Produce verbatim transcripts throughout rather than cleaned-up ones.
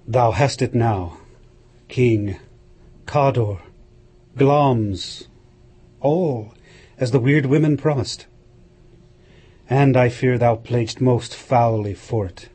Thou hast it now, King, Cawdor, Glamis, all as the weird women promised. And I fear thou playedst most foully for it.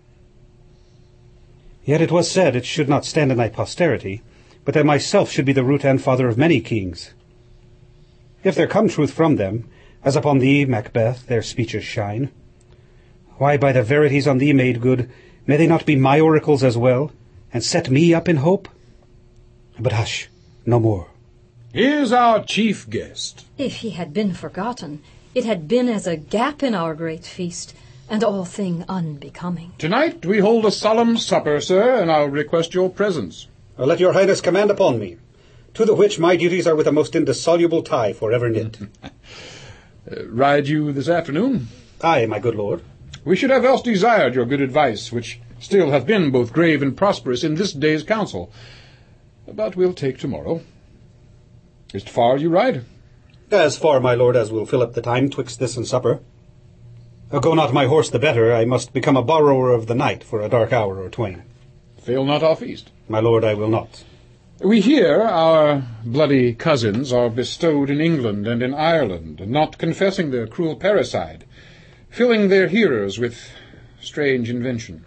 Yet it was said it should not stand in thy posterity, but that myself should be the root and father of many kings. If there come truth from them, as upon thee, Macbeth, their speeches shine, why, by the verities on thee made good, may they not be my oracles as well, and set me up in hope? But hush, no more. Here's our chief guest. If he had been forgotten, it had been as a gap in our great feast, and all thing unbecoming. Tonight we hold a solemn supper, sir, and I'll request your presence. Uh, let your highness command upon me, to the which my duties are with a most indissoluble tie for ever knit. uh, ride you this afternoon? Aye, my good lord. We should have else desired your good advice, which still hath been both grave and prosperous in this day's council. But we'll take tomorrow. Is't far you ride? As far, my lord, as will fill up the time twixt this and supper. Uh, go not my horse the better, I must become a borrower of the night for a dark hour or twain. Fail not our feast. My lord, I will not. We hear our bloody cousins are bestowed in England and in Ireland, not confessing their cruel parricide, filling their hearers with strange invention.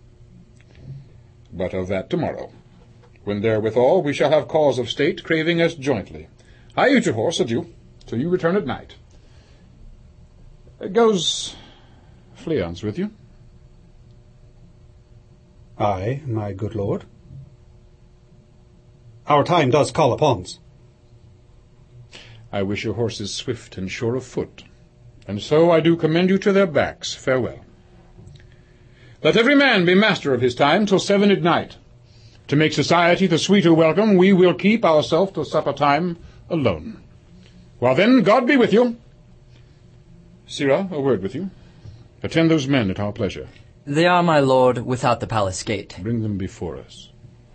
But of that tomorrow, when therewithal we shall have cause of state craving us jointly. Hie you to horse, adieu, till you return at night. Goes Fleance with you? Aye, my good lord. Our time does call upon's. I wish your horses swift and sure of foot, and so I do commend you to their backs. Farewell. Let every man be master of his time till seven at night. To make society the sweeter welcome, we will keep ourselves till supper time alone. Well then, God be with you. Sirrah, a word with you. Attend those men at our pleasure. They are, my lord, without the palace gate. Bring them before us.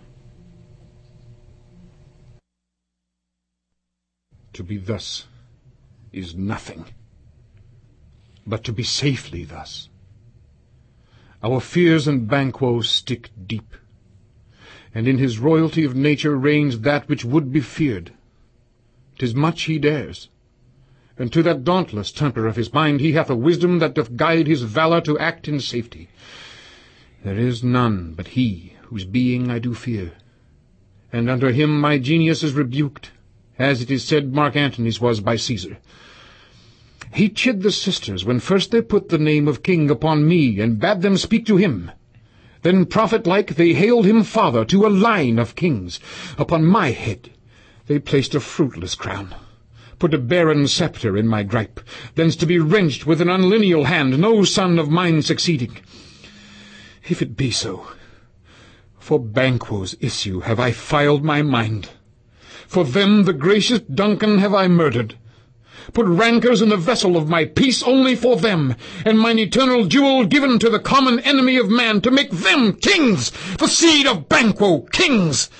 To be thus is nothing, but to be safely thus. Our fears and Banquo stick deep, and in his royalty of nature reigns that which would be feared. 'Tis much he dares, and to that dauntless temper of his mind he hath a wisdom that doth guide his valour to act in safety. There is none but he whose being I do fear, and under him my genius is rebuked, as it is said Mark Antony's was by Caesar. He chid the sisters when first they put the name of king upon me, and bade them speak to him. Then, prophet-like, they hailed him father to a line of kings. Upon my head they placed a fruitless crown, put a barren sceptre in my gripe, thence to be wrenched with an unlineal hand, no son of mine succeeding. If it be so, for Banquo's issue have I filed my mind. For them the gracious Duncan have I murdered, put rancours in the vessel of my peace only for them, and mine eternal jewel given to the common enemy of man, to make them kings, the seed of Banquo, kings.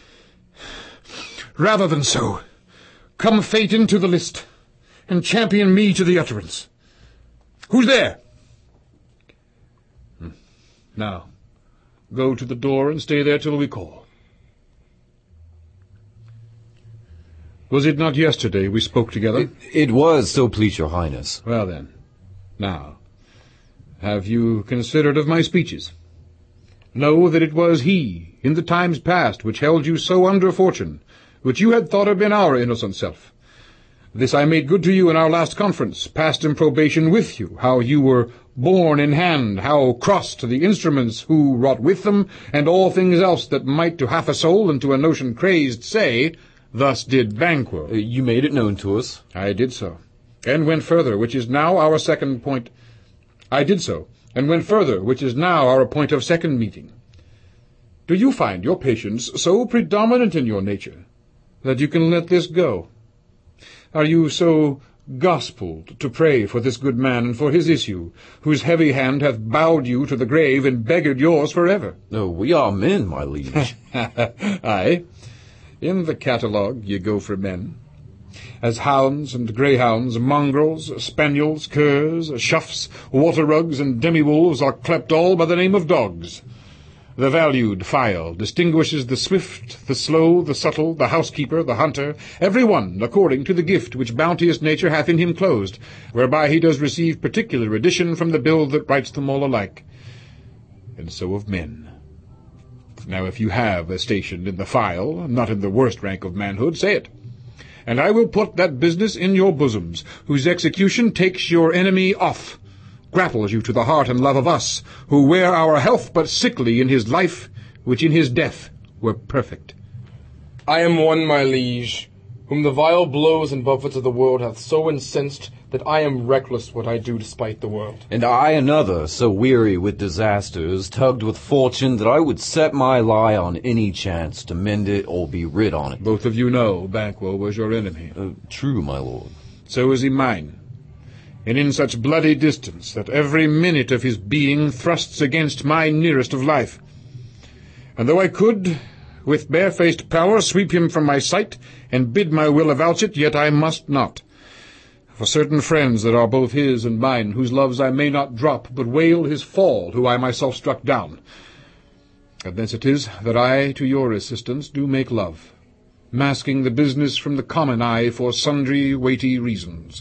Rather than so, come fate into the list, and champion me to the utterance. Who's there? Hmm. Now, go to the door and stay there till we call. Was it not yesterday we spoke together? It, it was, so please your highness. Well then, now, have you considered of my speeches? Know that it was he, in the times past, which held you so under fortune, which you had thought had been our innocent self. This I made good to you in our last conference, past in probation with you, how you were borne in hand, how crossed the instruments who wrought with them, and all things else that might to half a soul and to a notion crazed say, thus did Banquo. Uh, you made it known to us. I did so, and went further, which is now our second point. I did so, and went further, which is now our point of second meeting. Do you find your patience so predominant in your nature that you can let this go? Are you so gospelled to pray for this good man and for his issue, whose heavy hand hath bowed you to the grave and beggared yours for ever? No, we are men, my liege. Aye. In the catalogue ye go for men, as hounds and greyhounds, mongrels, spaniels, curs, shuffs, water-rugs, and demi-wolves are clept all by the name of dogs. The valued file distinguishes the swift, the slow, the subtle, the housekeeper, the hunter, every one according to the gift which bounteous nature hath in him closed, whereby he does receive particular addition from the build that writes them all alike. And so of men. Now if you have a station in the file, not in the worst rank of manhood, say it, and I will put that business in your bosoms, whose execution takes your enemy off, grapples you to the heart and love of us, who wear our health but sickly in his life, which in his death were perfect. I am one, my liege, whom the vile blows and buffets of the world hath so incensed that I am reckless what I do despite the world. And I another, so weary with disasters, tugged with fortune, that I would set my lie on any chance to mend it or be rid on it. Both of you know Banquo was your enemy. Uh, true, my lord. So is he mine, and in such bloody distance that every minute of his being thrusts against my nearest of life. And though I could, with barefaced power, sweep him from my sight, and bid my will avouch it, yet I must not. For certain friends that are both his and mine, whose loves I may not drop, but wail his fall, who I myself struck down. And thence it is that I to your assistance do make love, masking the business from the common eye for sundry weighty reasons.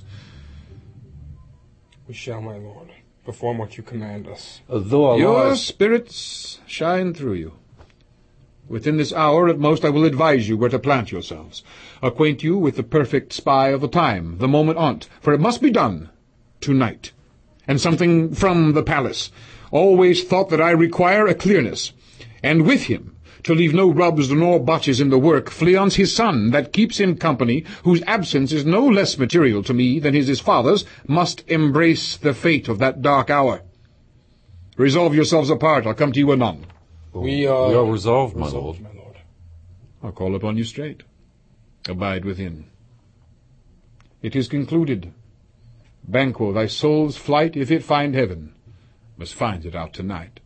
We shall, my lord, perform what you command us. Uh, though our Your lives... spirits shine through you. Within this hour at most I will advise you where to plant yourselves, acquaint you with the perfect spy of the time, the moment on't, for it must be done to-night, and something from the palace. Always thought that I require a clearness, and with him, to leave no rubs nor botches in the work, Fleance his son, that keeps him company, whose absence is no less material to me than is his father's, must embrace the fate of that dark hour. Resolve yourselves apart, I'll come to you anon. We are, we are resolved, my resolved, lord. my lord. I'll call upon you straight. Abide within. It is concluded. Banquo, thy soul's flight, if it find heaven, must find it out tonight.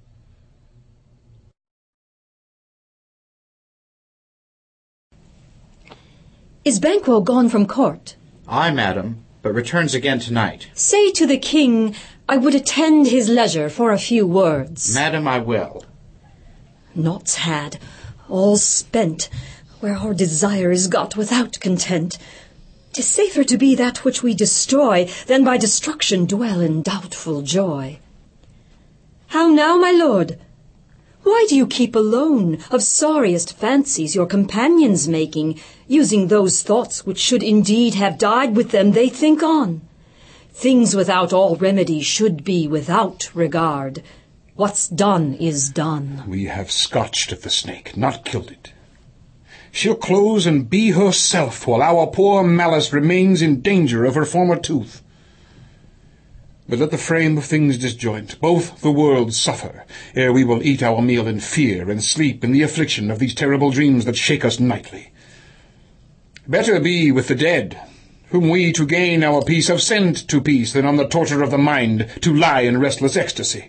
Is Banquo gone from court? Ay, madam, but returns again tonight. Say to the king I would attend his leisure for a few words. Madam, I will. Naught's had, all spent, where our desire is got without content. 'Tis safer to be that which we destroy, than by destruction dwell in doubtful joy. How now, my lord? Why do you keep alone, of sorriest fancies your companions making, using those thoughts which should indeed have died with them they think on? Things without all remedy should be without regard. What's done is done. We have scotched at the snake, not killed it. She'll close and be herself, while our poor malice remains in danger of her former tooth. But let the frame of things disjoint, both the worlds suffer, ere we will eat our meal in fear, and sleep in the affliction of these terrible dreams that shake us nightly. Better be with the dead, whom we to gain our peace have sent to peace, than on the torture of the mind to lie in restless ecstasy.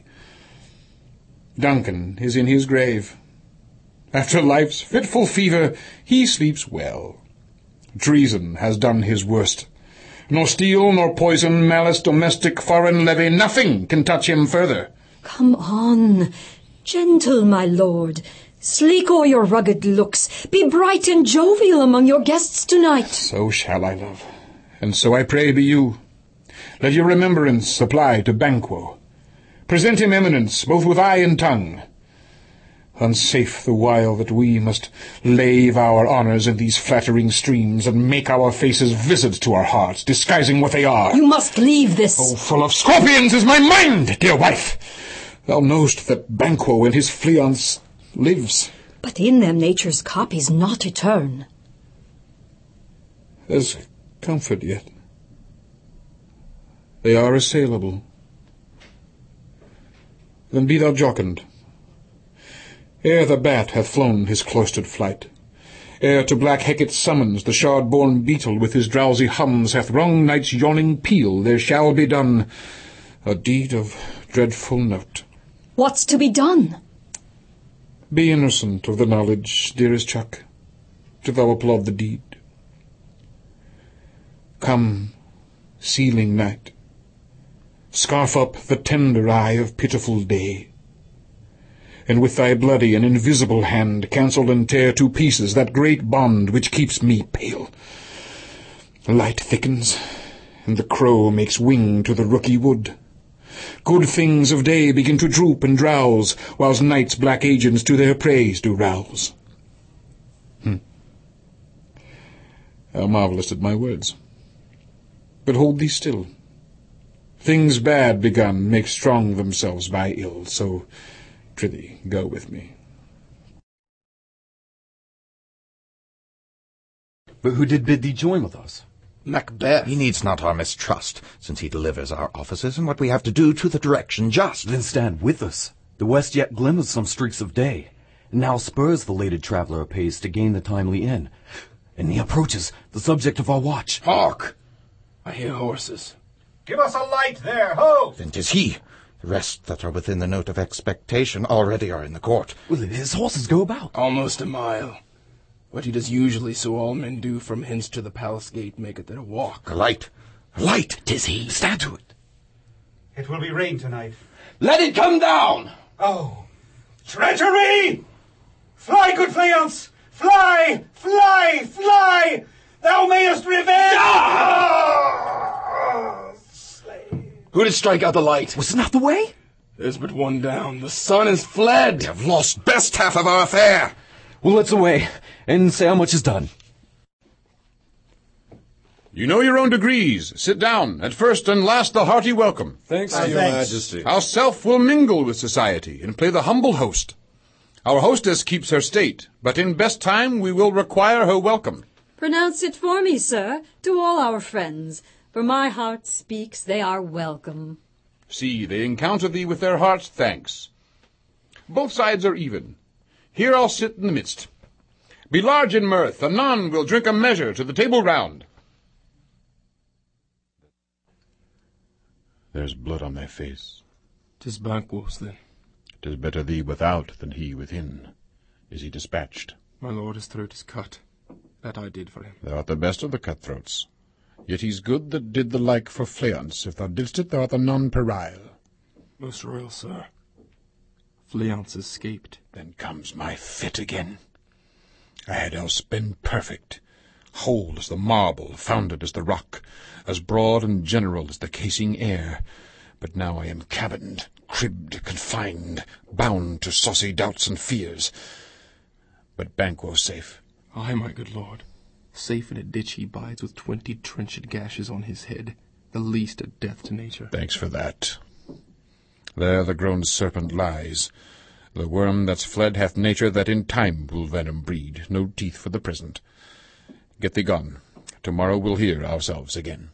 Duncan is in his grave. After life's fitful fever, he sleeps well. Treason has done his worst. Nor steel, nor poison, malice, domestic, foreign levy, nothing can touch him further. Come on, gentle my lord. Sleek o'er your rugged looks. Be bright and jovial among your guests tonight. So shall I, love, and so I pray be you. Let your remembrance apply to Banquo. Present him eminence, both with eye and tongue. Unsafe the while that we must lave our honours in these flattering streams, and make our faces visid to our hearts, disguising what they are. You must leave this. Oh, full of scorpions is my mind, dear wife! Thou know'st that Banquo and his Fleance lives. But in them nature's copies not return. There's comfort yet. They are assailable. Then be thou jocund. Ere the bat hath flown his cloistered flight, ere to black Hecate's summons the shard-born beetle with his drowsy hums hath rung night's yawning peal, there shall be done a deed of dreadful note. What's to be done? Be innocent of the knowledge, dearest Chuck, do thou applaud the deed. Come, sealing night, scarf up the tender eye of pitiful day. and with thy bloody and invisible hand cancel and tear to pieces that great bond which keeps me pale. The light thickens, and the crow makes wing to the rooky wood. Good things of day begin to droop and drowse, whilst night's black agents to their praise do rouse. Hmm. Thou marvellest at my words. But hold thee still. Things bad begun make strong themselves by ill, so prithee go with me. But who did bid thee join with us? Macbeth. He needs not our mistrust, since he delivers our offices and what we have to do to the direction just. Then stand with us. The west yet glimmers some streaks of day, and now spurs the lated traveller apace to gain the timely inn. And he approaches, the subject of our watch. Hark! I hear horses. Give us a light there, ho! Then 'tis he. The rest that are within the note of expectation already are in the court. Well, his horses go about. Almost a mile. What he does usually, so all men do from hence to the palace gate make it their walk. A light! A light! 'Tis he! Stand to it! It will be rain tonight. Let it come down! Oh, treachery! Fly, good Fleance! Fly! Fly! Fly! Thou mayest revenge! Ah! Slave. Who did strike out the light? Was it not the way? There's but one down. The sun is fled. We have lost best half of our affair. Well, let's away, and say how much is done. You know your own degrees. Sit down. At first and last the hearty welcome. Thanks, Your Majesty. Our self will mingle with society and play the humble host. Our hostess keeps her state, but in best time we will require her welcome. Pronounce it for me, sir, to all our friends, for my heart speaks they are welcome. See, they encounter thee with their heart's thanks. Both sides are even. Here I'll sit in the midst. Be large in mirth, anon we'll drink a measure to the table round. There's blood on thy face. 'Tis Banquo's, then. 'Tis better thee without than he within. Is he dispatched? My lord, his throat is cut. That I did for him. Thou art the best of the cutthroats. Yet he's good that did the like for Fleance. If thou didst it, thou art a non-perile. Most royal sir, Fleance escaped. Then comes my fit again. I had else been perfect, whole as the marble, founded as the rock, as broad and general as the casing air. But now I am cabined, cribbed, confined, bound to saucy doubts and fears. But Banquo's safe. Ay, my good lord. Safe in a ditch he bides with twenty trenched gashes on his head, the least a death to nature. Thanks for that. There the grown serpent lies. The worm that's fled hath nature that in time will venom breed, no teeth for the present. Get thee gone. Tomorrow we'll hear ourselves again.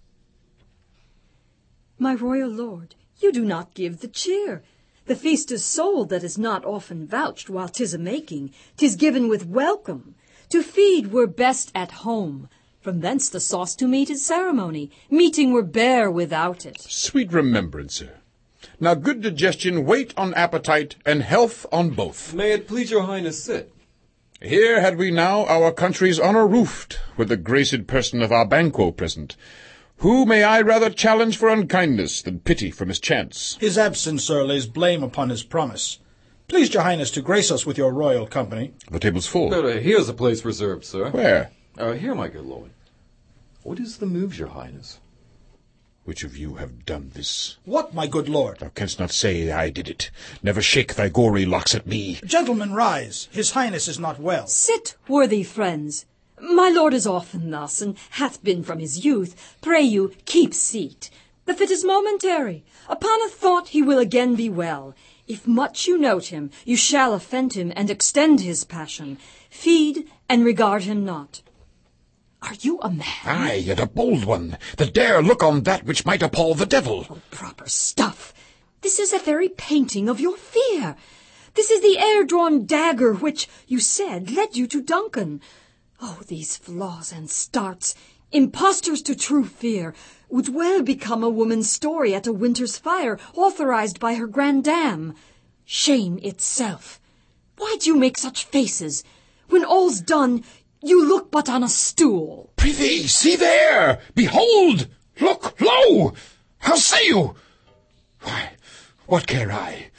My royal lord, you do not give the cheer. The feast is sold that is not often vouched while 'tis a-making. 'Tis given with welcome. To feed were best at home. From thence the sauce to meat is ceremony. Meeting were bare without it. Sweet remembrancer. Now good digestion wait on appetite, and health on both. May it please your highness sit. Here had we now our country's honour roofed, with the graced person of our Banquo present. Who may I rather challenge for unkindness than pity for mischance? His absence, sir, lays blame upon his promise. Please your highness to grace us with your royal company. The table's full. But uh, here's a place reserved, sir. Where? Uh, here, my good lord. What is the move, your highness? Which of you have done this? What, my good lord? Thou canst not say I did it. Never shake thy gory locks at me. Gentlemen, rise. His highness is not well. Sit, worthy friends. My lord is often thus, and hath been from his youth. Pray you, keep seat. The fit is momentary. Upon a thought he will again be well. If much you note him, you shall offend him, and extend his passion. Feed, and regard him not. Are you a man? Ay, yet a bold one, that dare look on that which might appall the devil. Oh, proper stuff. This is a very painting of your fear. This is the air-drawn dagger which, you said, led you to Duncan. Oh, these flaws and starts, impostors to true fear, would well become a woman's story at a winter's fire, authorized by her grandame. Shame itself. Why do you make such faces? When all's done, you look but on a stool. Prithee, see there! Behold! Look, lo! How say you? Why, what care I?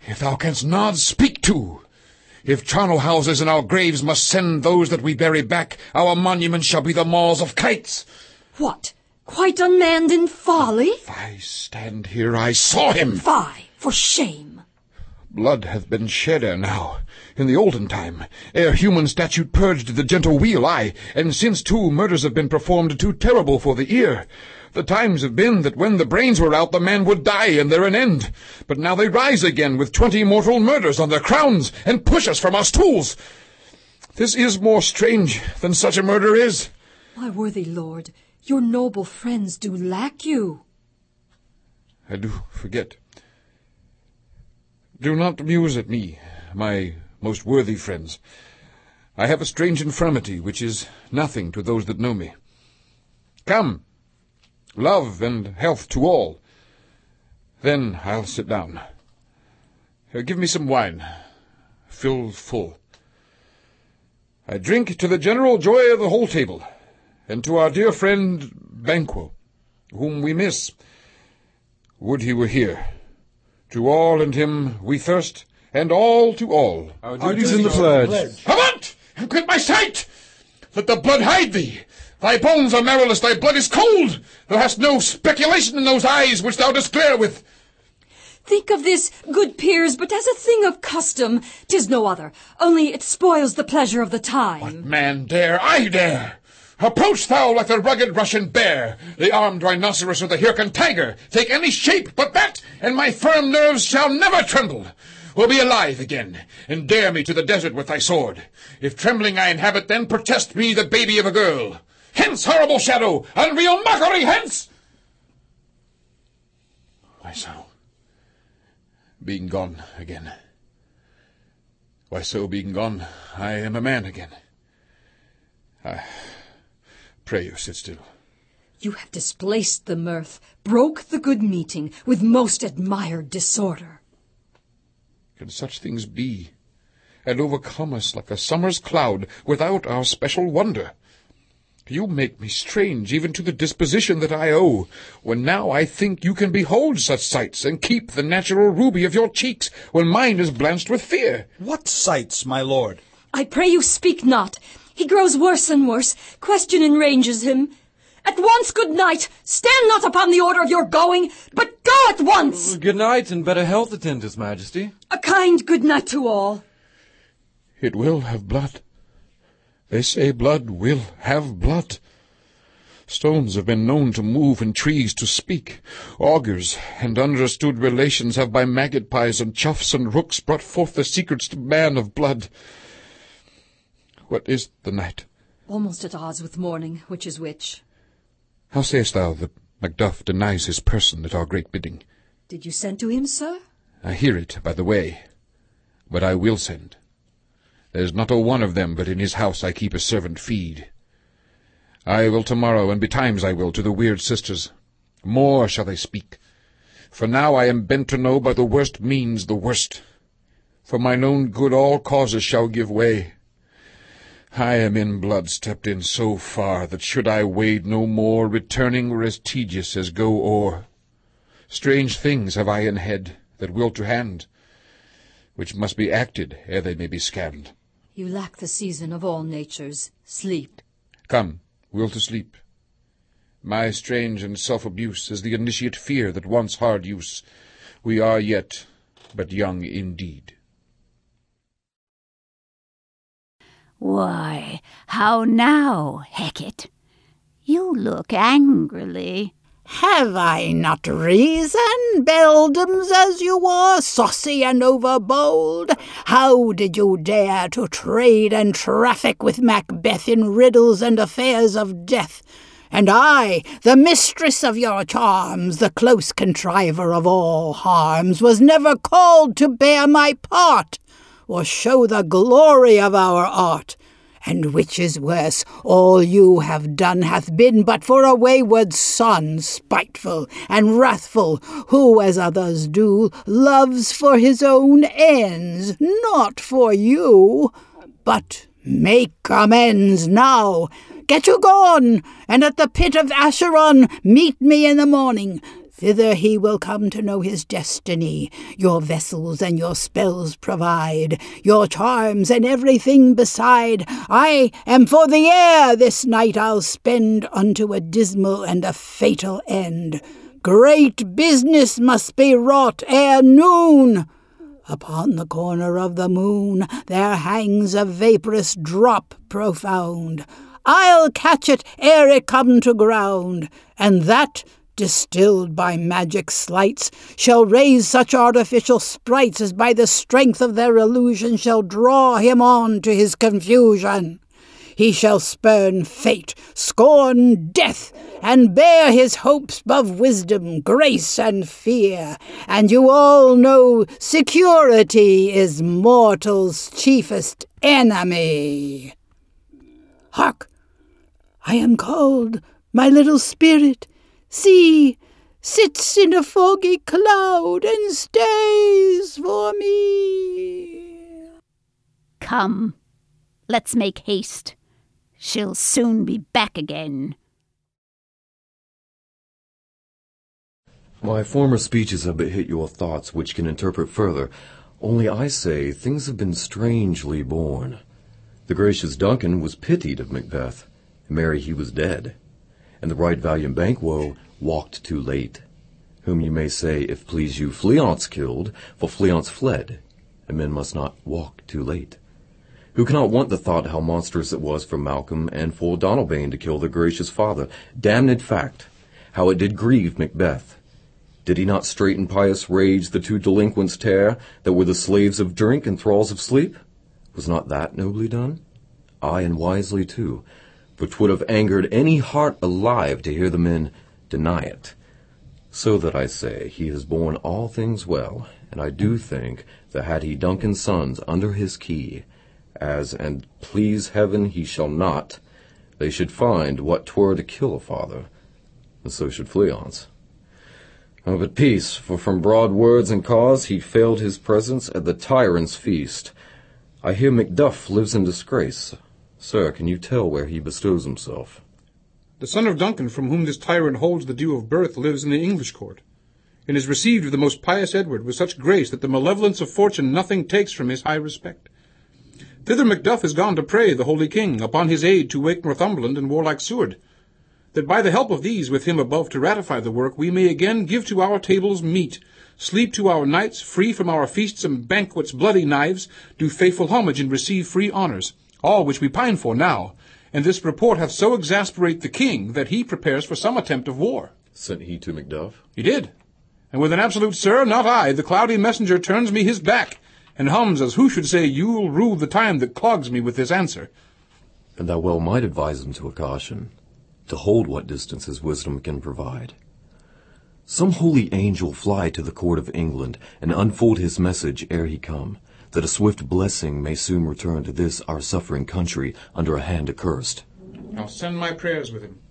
If thou canst not, speak to. If charnel houses in our graves must send those that we bury back, our monuments shall be the maws of kites. What? Quite unmanned in folly? I stand here, I saw him. Fie, for shame. Blood hath been shed ere now, in the olden time, ere human statute purged the gentle wheel, aye, and since too murders have been performed too terrible for the ear. The times have been that when the brains were out, the man would die, and there an end. But now they rise again with twenty mortal murders on their crowns, and push us from our stools. This is more strange than such a murder is. My worthy lord, your noble friends do lack you. I do forget. Do not muse at me, my most worthy friends. I have a strange infirmity, which is nothing to those that know me. Come, love and health to all. Then I'll sit down. Uh, give me some wine. Fill full. I drink to the general joy of the whole table, and to our dear friend Banquo, whom we miss. Would he were here. To all and him we thirst, and all to all. Our duties in the pledge. Avaunt, and quit my sight! Let the blood hide thee! Thy bones are marrowless, thy blood is cold! Thou hast no speculation in those eyes which thou dost glare with. Think of this, good peers, but as a thing of custom. 'Tis no other, only it spoils the pleasure of the time. What man dare? I dare! Approach thou like the rugged Russian bear, the armed rhinoceros or the Hyrcan tiger. Take any shape but that, and my firm nerves shall never tremble. Will be alive again, and dare me to the desert with thy sword. If trembling I inhabit, then protest me the baby of a girl. Hence, horrible shadow, unreal mockery, hence! Why so? Being gone again. Why so, being gone, I am a man again. I pray you, sit still. You have displaced the mirth, broke the good meeting, with most admired disorder. Can such things be, and overcome us like a summer's cloud, without our special wonder? You make me strange even to the disposition that I owe, when now I think you can behold such sights, and keep the natural ruby of your cheeks, when mine is blanched with fear. What sights, my lord? I pray you speak not. He grows worse and worse. Question enranges him. At once, good night. Stand not upon the order of your going, but go at once. Good night, and better health attend his majesty. A kind good night to all. It will have blood. They say blood will have blood. Stones have been known to move and trees to speak. Augurs and understood relations have by magpies and choughs and rooks brought forth the secrets to man of blood. What is the night? Almost at odds with morning, which is which. How sayest thou that Macduff denies his person at our great bidding? Did you send to him, sir? I hear it by the way, but I will send. There's not a one of them but in his house I keep a servant feed. I will tomorrow, and betimes I will, to the weird sisters. More shall they speak. For now I am bent to know by the worst means the worst. For mine own good all causes shall give way. I am in blood stepped in so far that should I wade no more, returning were as tedious as go o'er. Strange things have I in head that will to hand, which must be acted ere they may be scanned. You lack the season of all natures, sleep. Come, will to sleep. My strange and self-abuse is the initiate fear that wants hard use. We are yet but young indeed. Why, how now, Hecate? You look angrily. Have I not reason, beldams as you are, saucy and overbold? How did you dare to trade and traffic with Macbeth in riddles and affairs of death? And I, the mistress of your charms, the close contriver of all harms, was never called to bear my part, or show the glory of our art. And which is worse, all you have done hath been but for a wayward son, spiteful and wrathful, who, as others do, loves for his own ends, not for you. But make amends now. Get you gone, and at the pit of Acheron meet me in the morning. Thither he will come to know his destiny. Your vessels and your spells provide, your charms and everything beside. I am for the air this night I'll spend unto a dismal and a fatal end. Great business must be wrought ere noon. Upon the corner of the moon there hangs a vaporous drop profound. I'll catch it ere it come to ground, and that, distilled by magic sleights, shall raise such artificial sprites as by the strength of their illusion shall draw him on to his confusion. He shall spurn fate, scorn death, and bear his hopes above wisdom, grace, and fear. And you all know security is mortal's chiefest enemy. Hark! I am called, my little spirit. See, sits in a foggy cloud and stays for me. Come, let's make haste. She'll soon be back again. My former speeches have but hit your thoughts, which can interpret further. Only I say things have been strangely born. The gracious Duncan was pitied of Macbeth, and marry he was dead. And the right valiant Banquo walked too late, whom you may say, if please you, Fleance killed, for Fleance fled, and men must not walk too late. Who cannot want the thought how monstrous it was for Malcolm and for Donalbain to kill their gracious father? Damned fact, how it did grieve Macbeth. Did he not straight in pious rage the two delinquents tear, that were the slaves of drink and thralls of sleep? Was not that nobly done? Aye, and wisely too, for 'twould have angered any heart alive to hear the men deny it. So that I say he has borne all things well, and I do think that had he Duncan's sons under his key, as, and please heaven he shall not, they should find what 'twere to kill a father, and so should Fleance. Oh, but peace, for from broad words and cause he failed his presence at the tyrant's feast. I hear Macduff lives in disgrace. Sir, can you tell where he bestows himself? The son of Duncan, from whom this tyrant holds the due of birth, lives in the English court, and is received of the most pious Edward with such grace that the malevolence of fortune nothing takes from his high respect. Thither Macduff is gone to pray the holy king upon his aid to wake Northumberland and warlike Seward, that by the help of these with him above to ratify the work, we may again give to our tables meat, sleep to our nights, free from our feasts and banquets bloody knives, do faithful homage and receive free honours, all which we pine for now, and this report hath so exasperate the king that he prepares for some attempt of war. Sent he to Macduff? He did, and with an absolute sir, not I, the cloudy messenger turns me his back, and hums as who should say, you'll rue the time that clogs me with this answer. And thou well might advise him to a caution, to hold what distance his wisdom can provide. Some holy angel fly to the court of England, and unfold his message ere he come, that a swift blessing may soon return to this our suffering country under a hand accursed. I'll send my prayers with him.